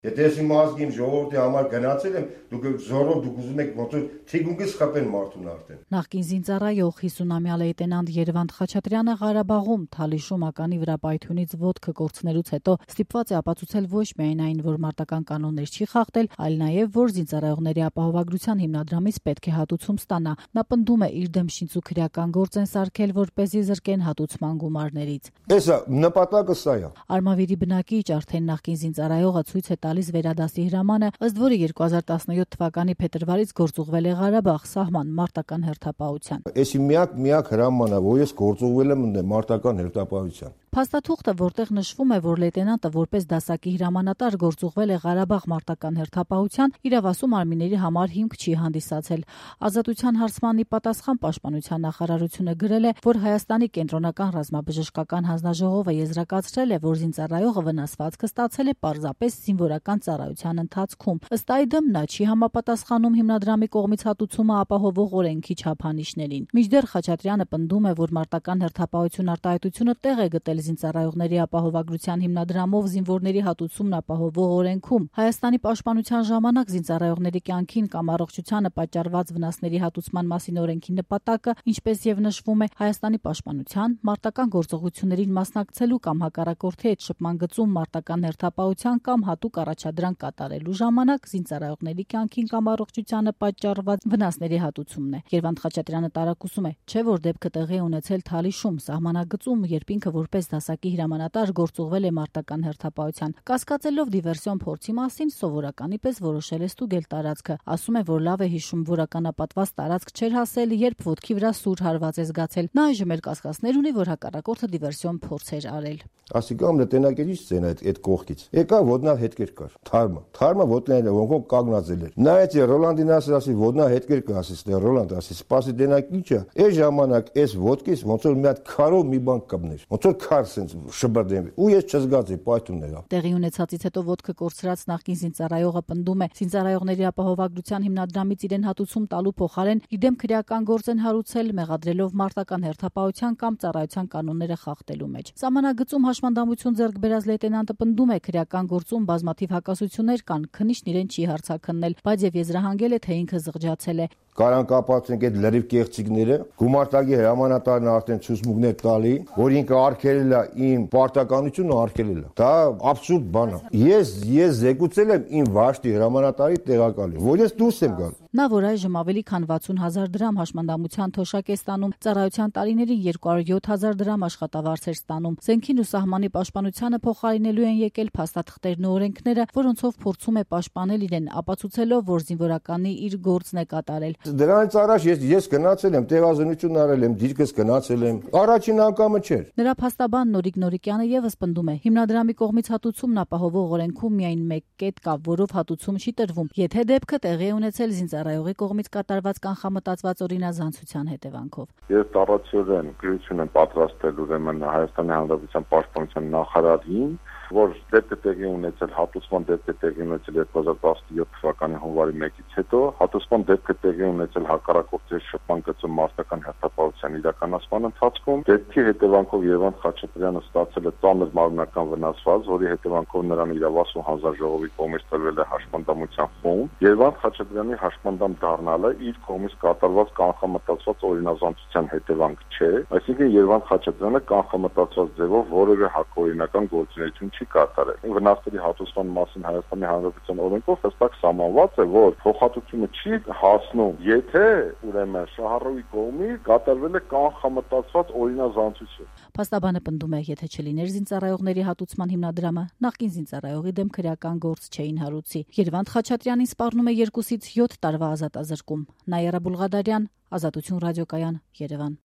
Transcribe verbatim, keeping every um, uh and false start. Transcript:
Եթե ես իմ ազգի իմ ժողովրդի համար գնացել եմ, դուք զորով դուք ուզում եք ոնց որ թիկունքից խփեն մարդուն արդեն։ Նախկին զինծառայող հիսունամյա լեյտենանտ Երվանդ Խաչատրյանը Ղարաբաղում Թալիշում ականի վրա պայթյունից ոտքը կորցնելուց հետո ստիպված է ապացուցել ոչ միայն այն, որ մարտական կանոններ չի խախտել, այլ նաև որ զինծառայողների ապահովագրության հիմնադրամից պետք է հատուցում ստանա։ Նա պնդում է իր դեմ շինծուքրական գործ են սարքել, որպեսզի զրկեն հատուցման գումարներից։ Էսա նպատակը սա է։ Արմավիրի բնակիչ արդեն նախկին զինծառայողը ցույց է տալիս վերադասի հրամանը, ըստ որի երկու հազար տասնյոթ թվականի փետրվարից գործուղվել է Ղարաբաղ սահման մարտական հերթապահության։ Էսի միակ միակ հրամանա, որ ես գործուղվել եմ մարտական հերթապահության։ Փաստաթուղթը, որտեղ նշվում է, որ լեյտենանտը որպես դասակի հրամանատար գործուղվել է Ղարաբաղ մարտական հերթապահության, իրավասու մարմինների համար հիմք չի հանդիսացել։ Ազատության հարցմանի պատասխան պաշտպանության նախարարությունը գրել է, որ Հայաստանի կենտրոնական ռազմաբժշկական հանձնաժողովը եզրակացրել է, որ զինծառայողը վնասվածքը ստացել է պարզապես զինվորական ծառայության ընթացքում։ Ըստ այդմ նա չի համապատասխանում հիմնադրամի կողմից հատուցումը ապահովող օրենքի չափանիշներին։ Մինչդեռ Խաչատրյանը պնդում է, որ մարտական հերթապահություն արտահայտությունը տեղ է գտել զինծառայողների ապահովագրության հիմնադրամով զինվորների հատուցումն ապահովող օրենքում։ Հայաստանի պաշտպանության ժամանակ զինծառայողների կյանքին կամ առողջությանը պատճառված վնասների հատուցման մասին օրենքի նպատակը, ինչպես եւ նշվում է, Հայաստանի պաշտպանության, մարտական գործողություններին մասնակցելու կամ հակառակորդի հետ շփման գծում մարտական հերթապահության կամ հատուկ առաջադրանք կատարելու ժամանակ զինծառայողների կյանքին կամ առողջությանը պատճառված վնասների հատուցումն է։ Երվանդ Խաչատրյանը տարակուսում է, չէ որ դեպքը տեղի է ունեցել Թալիշում սահմանագծում, երբ ինքը որպես դասակի հրամանատար գործուղվել է մարտական հերթապահության։ Կասկածելով դիվերսիոն փորձի մասին, սովորականի պես որոշել է ստուգել տարածքը։ Ասում է, որ լավ է հիշում, որ ականապատված տարածք չէր հասել, երբ ոտքի վրա սուր հարված է զգացել։ Նա այժմ էլ կասկածներ ունի, որ հակառակորդը դիվերսիոն փորձ էր արել։ Ասիկամ նետենակերի սցենա այդ այդ կողքից։ Եկա ոտնա հետքեր կար։ Թարմա։ Թարմա ոտնայինը ոնքոն կանգնածել էր։ Նայեց Ռոլանդին ասի, ոտնա հետքեր կա, ասի, դե Ռոլանդ ասի, սպասի դենակ ինչա։ Այս ժամանակ այս ոտքից ոնց որ մի հատ քարով մի բան կպներ։ Ոնց որ քար սենց շբրդեմ։ Ու ես չզգացի պայթունն եղավ։ Տեղի ունեցածից հետո ոտքը կորցրած նախկին զինծառայողը պնդում է, զինծառայողների ապահովագրության հիմնադրամից իրեն հատուցում տալու փոխարեն իդեմ քրեական գործ են հարուցել, մեղադրելով մարտական հերթապահության կամ ծառայության կանոնները խախտելու մեջ։ Սահմանագծում հաշմանդամություն ձեռք բերած լեյտենանտը պնդում է, քրեական գործում բազմաթիվ հակասություններ կան, քննիչն իրեն չի հարցաքննել, բայց եւ եզրահանգել է, թե ինքը զղջացել է։ Կարան կապացնենք այդ լրիվ կեղծիկները, գումարտակի հրամանատարն արդեն ցուցմունքներ տալի, որ ինքը արգելել է իմ պարտականությունը արգելել է։ Դա աբսուրդ բան է։ Ես ես զեկուցել եմ իմ վաշտի հրամանատարի տեղակալին, որ ես դուրս եմ գալ։ Նա, որ այժմ ավելի քան վաթսուն հազար դրամ հաշմանդամության թոշակ է ստանում, ծառայության տարիներին երկու հարյուր յոթ հազար դրամ աշխատավարձ էր ստանում։ Զենքին ու սահմանի պաշտպանությանը փոխարինելու են եկել փաստաթղթերն ու օրենքները, որոնցով փորձում է պաշտպանել իրեն, ապացուցելով, որ զինվորականի իր գործն է կատարել։ Դրանից առաջ ես ես գնացել եմ, տեղազնություն արել եմ, դիրքս գնացել եմ։ Առաջին անգամը չէր։ Նրա փաստաբան Նորիկ Նորիկյանը եւս պնդում է, հիմնադրամի կողմից հատուցումն ապահովող օրենքում միայն մեկ կետ կա, որով հատուցում չի տրվում, եթե դեպքը տեղի է ունեցել զինծառայողի կողմից կատարված կանխամտածված օրինազանցության հետևանքով։ Ես առողջորեն գրություն եմ պատրաստել ուրեմն Հայաստանի Հանրապետության պաշտպանության նախարարին, որ դեպքը տեղի ունեցել հատուցման դեպքը տեղի ունեցել երկու հազար տասնյոթ թվականի հունվարի մեկից հետո, հատուցման դեպքը տեղի ունեցել հակառակորդի շփման գծում մարտական հերթապահության իրականացման ընթացքում, դեպքի հետևանքով Երվանդ Խաչատրյանը ստացել է ծանր մարմնական վնասված, որի հետևանքով նրան իրավասու հանձնաժողովի կողմից տրվել է հաշմանդամության խումբ։ Երվանդ Խաչատրյանի հաշմանդամ դառնալը իր կողմից կատարված կանխամտածված օրինազանցության հետևանք չէ, այսինքն Երվանդ Խաչատրյանը կանխամտածված ձևով որևէ հակօրինական գործունեություն չի կատարել։ Վնասների հատուցման մասին Հայաստանի Հանրապետության օրենքով հստակ սահմանված է, որ փոխհատուցումը չի հասնում, եթե ուրեմն շահառուի կողմից կատարվել է կանխամտածված օրինազանցություն։ Փաստաբանը պնդում է, եթե չլիներ զինծառայողների հատուցման հիմնադրամը, նախկին զինծառայողի դեմ քրեական գործ չէին հարուցի։ Երվանդ Խաչատրյանին սպառնում է երկուսից յոթ տարվա ազատազրկում։ Նաիրա Բուլղադարյան, Ազատություն ռադիոկայան, Երևան։